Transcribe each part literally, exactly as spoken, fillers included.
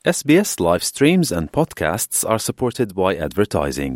S B S live streams and podcasts are supported by advertising.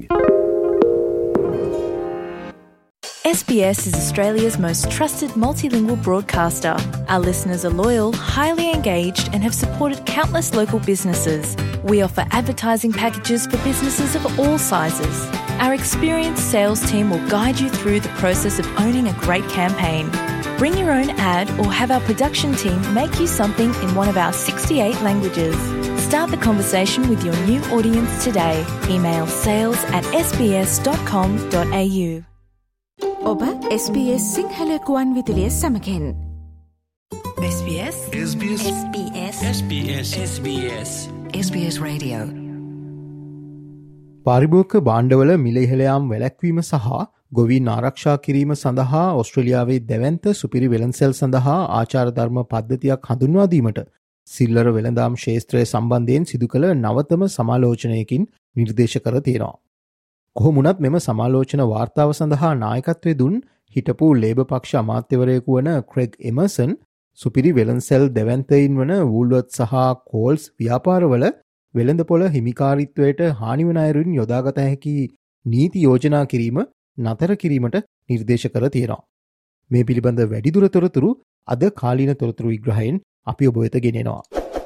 S B S is Australia's most trusted multilingual broadcaster. Our listeners are loyal, highly engaged, and have supported countless local businesses. We offer advertising packages for businesses of all sizes. Our experienced sales team will guide you through the process of owning a great campaign. Bring your own ad or have our production team make you something in one of our sixty-eight languages. Start the conversation with your new audience today. Email sales at s b s dot com dot a u. ඔබ S B S Sinhala ගුවන් විදුලිය සමගින් SBS SBS SBS SBS SBS SBS Radio පාරිභෝගික භාණ්ඩවල මිල ඉහළ යාම වැළැක්වීම සහ ගොවීන් ආරක්ෂා කිරීම සඳහා ඕස්ට්‍රේලියාවේ දැවැන්ත සුපිරි වෙළඳසැල් සඳහා ආචාර ධර්ම පද්ධතියක් හඳුන්වා දීමට සිල්ලර වෙළඳාම් ක්ෂේත්‍රය සම්බන්ධයෙන් සිදු කළ නවතම සමාලෝචනයකින් නිර්දේශ කර තියෙනවා. කොහොමුණත් මෙම සමාලෝචන වාර්තාව සඳහා නායකත්වය දුන් හිටපු ලේබර් පක්ෂ අමාත්‍යවරයෙකු වන ක්‍රෙග් එමර්සන් සුපිරි වෙළඳසැල් දැවැන්තයින් වන වූල්වර්ත් සහ කෝල්ස් ව්‍යාපාරවල වෙළඳපොළ හිමිකාරීත්වයට හානිවන අයුරින් යොදාගත හැකි නීති යෝජනා කිරීම නතර කිරීමට නිර්දේශ කර තියෙනවා. මේ පිළිබඳ වැඩිදුර තොරතුරු අද කාලීන තොරතුරු විග්‍රහයෙන් අපි ඔබ වෙත ගෙනෙනවා.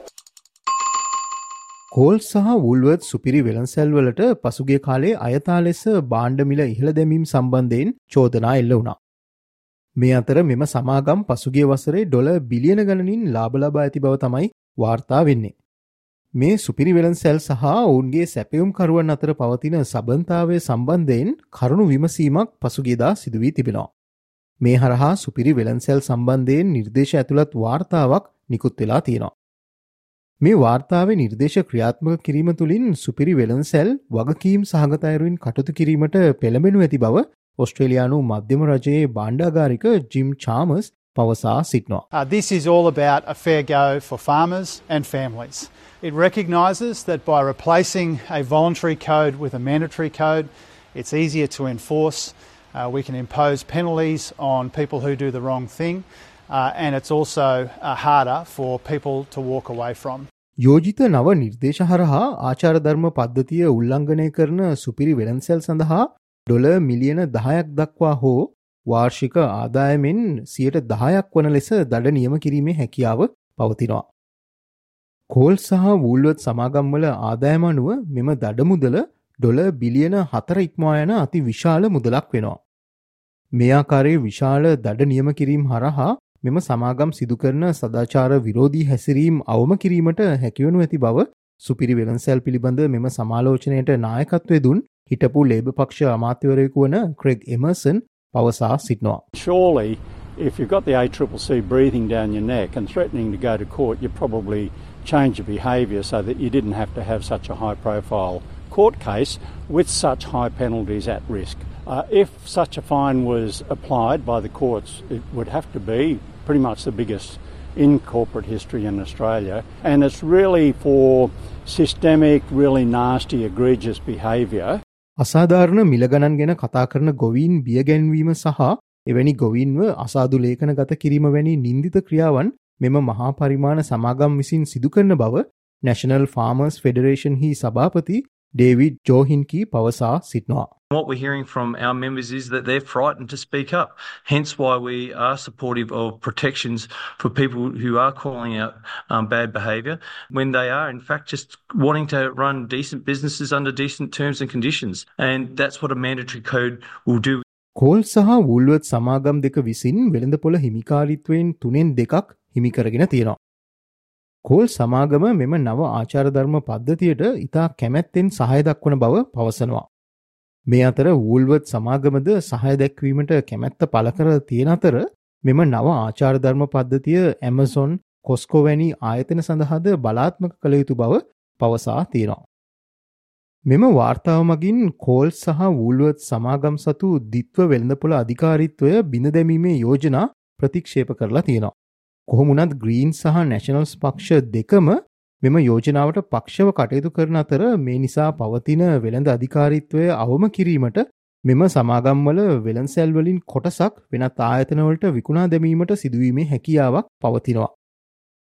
කෝල්ස් සහ වූල්වර්ත් සුපිරි වෙළඳසැල් වලට පසුගිය කාලේ අයථා ලෙස භාණ්ඩ මිල ඉහළ දැමීම සම්බන්ධයෙන් චෝදනා එල්ල වුණා. මේ අතර මෙම සමාගම් පසුගිය වසරේ ඩොලර් බිලියන ගණනින් ලාභ ලබා ඇති බව තමයි වාර්තා වෙන්නේ. මේ සුපිරි වෙළඳසැල් සහ ඔවුන්ගේ සැපයුම්කරුවන් අතර පවතින සබඳතාවය සම්බන්ධයෙන් කරුණු විමසීමක් පසුගියදා සිදු වී තිබෙනවා. මේ හරහා සුපිරි වෙළඳසැල් සම්බන්ධයෙන් නිර්දේශ ඇතුළත් වාර්තාවක් නිකුත් වෙලා තියෙනවා. මේ වාර්තාවේ නිර්දේශ ක්‍රියාත්මක කිරීම තුළින් සුපිරි වෙළඳසැල් වගකීම් සහගත අයුරින් කටයුතු කිරීමට පෙළඹෙනු ඇති බව ඔස්ට්‍රේලියානු මධ්‍යම රජයේ භාණ්ඩාගාරික ජිම් චාමර්ස් පවසා සිටිනවා. Uh, this is all about a fair go for farmers and families. It recognises that by replacing a voluntary code with a mandatory code, it's easier to enforce. Uh, we can impose penalties on people who do the wrong thing, uh, and it's also uh, harder for people to walk away from. යෝජිත නව නිර්දේශ හරහා ආචාර ධර්ම පද්ධතිය උල්ලංඝනය කරන සුපිරි වෙළඳසැල් සඳහා ඩොලර් මිලියන දහයක් දක්වා හෝ වාර්ෂික ආදායමෙන් සියයට දහයක් වන ලෙස දඩ නියම කිරීමේ හැකියාව පවතිනවා. කෝල් සහ වූල්වර්ත් සමාගම්වල ආදායම අනුව මෙම දඩ මුදල ඩොලර් බිලියන හතර ඉක්මවා යන අති විශාල මුදලක් වෙනවා. මේ ආකාරයේ විශාල දඩ නියම කිරීම හරහා මෙම සමාගම් සිදු කරන සදාචාර විරෝධී හැසිරීම් අවම කිරීමට හැකිවනු ඇති බව සුපිරි වෙළඳසැල් පිළිබඳ මෙම සමාලෝචනයට නායකත්වය දුන් හිටපු ලේබර් පක්ෂ අමාත්‍යවරයෙකු වන ක්‍රෙග් එමර්සන් පවසා සිටිනවා. Surely, if you've got the A C C C breathing down your neck and threatening to go to court, you probably change your behaviour so that you didn't have to have such a high-profile court case with such high penalties at risk. Uh, if such a fine was applied by the courts, it would have to be pretty much the biggest in corporate history in Australia, and it's really for systemic, really nasty, egregious behaviour. අසාධාරණ මිල ගණන් ගැන කතා කරන ගොවීන් බියගැන්වීම සහ එවැනි ගොවීන්ව අසාදු ලේඛනගත කිරීම වැනි නින්දිත ක්‍රියාවන් මෙම මහා පරිමාණ සමාගම් විසින් සිදු කරන බව National Farmers Federation හි සභාපති ඩේවිඩ් ජෝහින්කි පවසා සිටිනවා. What we're hearing from our members is that they're frightened to speak up. Hence why we are supportive of protections for people who are calling out um, bad behaviour when they are in fact just wanting to run decent businesses under decent terms and conditions. And that's what a mandatory code will do. Coles සහ Woolworths සමාගම් දෙක විසින් වෙළඳපොළ හිමිකාරීත්වයෙන් තුනෙන් දෙකක් හිමි කරගෙන තියෙනවා. Call සමාගම මෙම නව ආචාර ධර්ම පද්ධතියට ඉතා කැමැත්තෙන් සහාය දක්වන බව පවසනවා. මේ අතර වූල්වර්ත් සමාගමද සහාය දැක්වීමට කැමැත්ත පළ කර තියෙන අතර මෙම නව ආචාර ධර්ම පද්ධතිය ඇමසොන් කොස්කෝ වැනි ආයතන සඳහාද බලාත්මක කළ යුතු බව පවසා තියෙනවා. මෙම වාර්තාව මගින් කෝල් සහ වූල්වර්ත් සමාගම් සතු දිත්ව වෙළඳපොළ අධිකාරීත්වය බිඳ දැමීමේ යෝජනා ප්‍රතික්ෂේප කරලා තියෙනවා. කොහොමුණත් ග්‍රීන් සහ නැෂනල්ස් පක්ෂ දෙකම මෙම යෝජනාවට පක්ෂව කටයුතු කරන අතර මේ නිසා පවතින වෙළඳ අධිකාරීත්වය අවම කිරීමට මෙම සමාගම්වල වෙළඳසැල් වලින් කොටසක් වෙනත් ආයතනවලට විකුණා දැමීමට සිදුවීමේ හැකියාවක් පවතිනවා.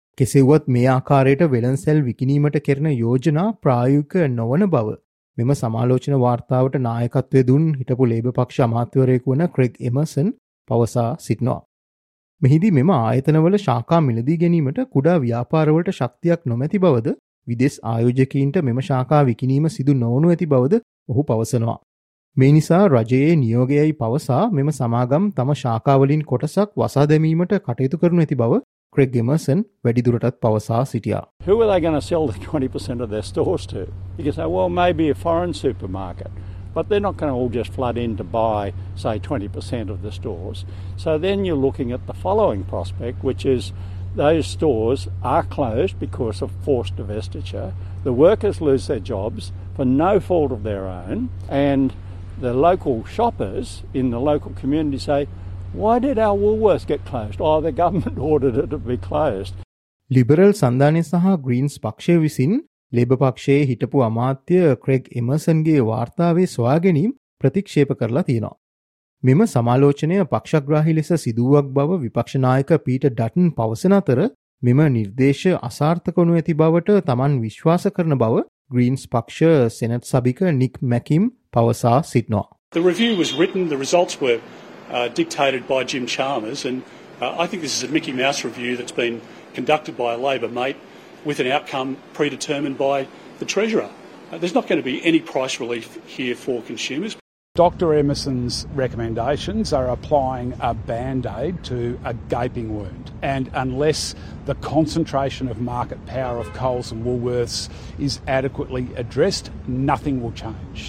කෙසේවත් මේ ආකාරයට වෙළඳසැල් විකිණීමට කෙරෙන යෝජනා ප්‍රායෝගික නොවන බව මෙම සමාලෝචන වාර්තාවට නායකත්වය දුන් හිටපු ලේබර් පක්ෂ අමාත්‍යවරයෙකු වන ක්‍රෙග් එමර්සන් පවසා සිටිනවා. මෙහිදී මෙම ආයතනවල ශාඛා මිලදී ගැනීමට කුඩා ව්‍යාපාරවලට ශක්තියක් නොමැති බවද විදේශ ආයෝජකයින්ට මෙම ශාඛා විකිණීම සිදු නොවනු ඇති බවද ඔහු පවසනවා. මේ නිසා රජයේ නියෝගයයි පවසා මෙම සමාගම් තම ශාඛාවලින් කොටසක් වසා දැමීමට කටයුතු කරනු ඇති බව ක්‍රෙග් එමර්සන් වැඩිදුරටත් පවසා සිටියා. Who are they going to sell the twenty percent of their stores to? You can say, well, maybe a foreign supermarket, but they're not going to all just flood in to buy, say, twenty percent of the stores. So then you're looking at the following prospect, which is those stores are closed because of forced divestiture. The workers lose their jobs for no fault of their own, and the local shoppers in the local community say, why did our Woolworths get closed? Oh, the government ordered it to be closed. Liberal සන්ධානය සහ Greens පක්ෂය විසින් labour පක්ෂයේ හිටපු අමාත්‍ය Craig එමර්සන්ගේ වාර්තාවේ සොයා ගැනීම ප්‍රතික්ෂේප කරලා තියෙනවා. මෙම සමාලෝචනය පක්ෂග්‍රාහී ලෙස සිදුවක් බව විපක්ෂ නායක පීටර් ඩටන් පවසන අතර මෙම නිර්දේශ අසාර්ථක වනු ඇති බවට තමන් විශ්වාස කරන බව ග්‍රීන්ස් පක්ෂ සෙනට් සභික නික් මැකිම් පවසා සිටිනවා. The review was written, the results were uh, dictated by Jim Chalmers, and uh, I think this is a Mickey Mouse review that's been conducted by a Labor mate with an outcome predetermined by the Treasurer. Uh, there's not going to be any price relief here for consumers. Doctor Emerson's recommendations are applying a band-aid to a gaping wound, and unless the concentration of market power of Coles and Woolworths is adequately addressed, nothing will change.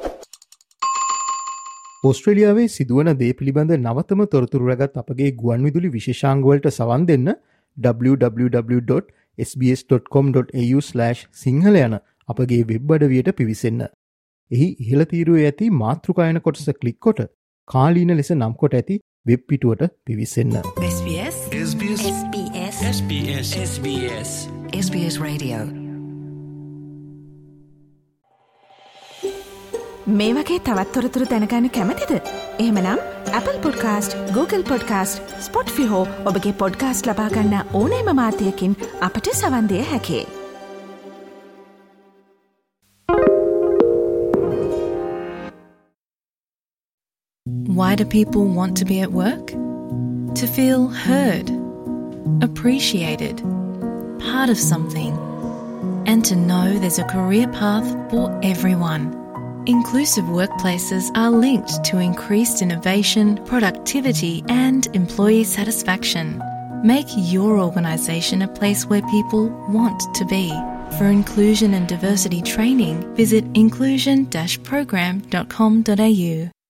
ඕස්ට්‍රේලියාවේ සිදුවන දේ පිළිබඳ නවතම තොරතුරු රැගත් අපගේ ගුවන්විදුලි විශේෂාංගවලට සවන් දෙන්න double-u double-u double-u dot s b s dot com dot a u slash sinhala යන අපගේ වෙබ් අඩවියට පිවිසෙන්න. එහි ඉහළ තීරුවේ ඇති මාතෘකායන කොටස ක්ලික් කොට කාලීන ලෙස නම් කොට ඇති වෙබ් පිටුවට පිවිසෙන්න. SBS SBS SBS SBS SBS SBS Radio. මේ වගේ තවත් තොරතුරු දැනගන්න කැමතිද? එහෙමනම් Apple Podcast, Google Podcast, Spotify හෝ ඔබගේ පොඩ්කාස්ට් ලබා ගන්න ඕනෑම මාධ්‍යයකින් අපට සවන් දිය හැකියි. Why do people want to be at work? To feel heard, appreciated, part of something, and to know there's a career path for everyone. Inclusive workplaces are linked to increased innovation, productivity, and employee satisfaction. Make your organisation a place where people want to be. For inclusion and diversity training, visit inclusion dash program dot com dot a u.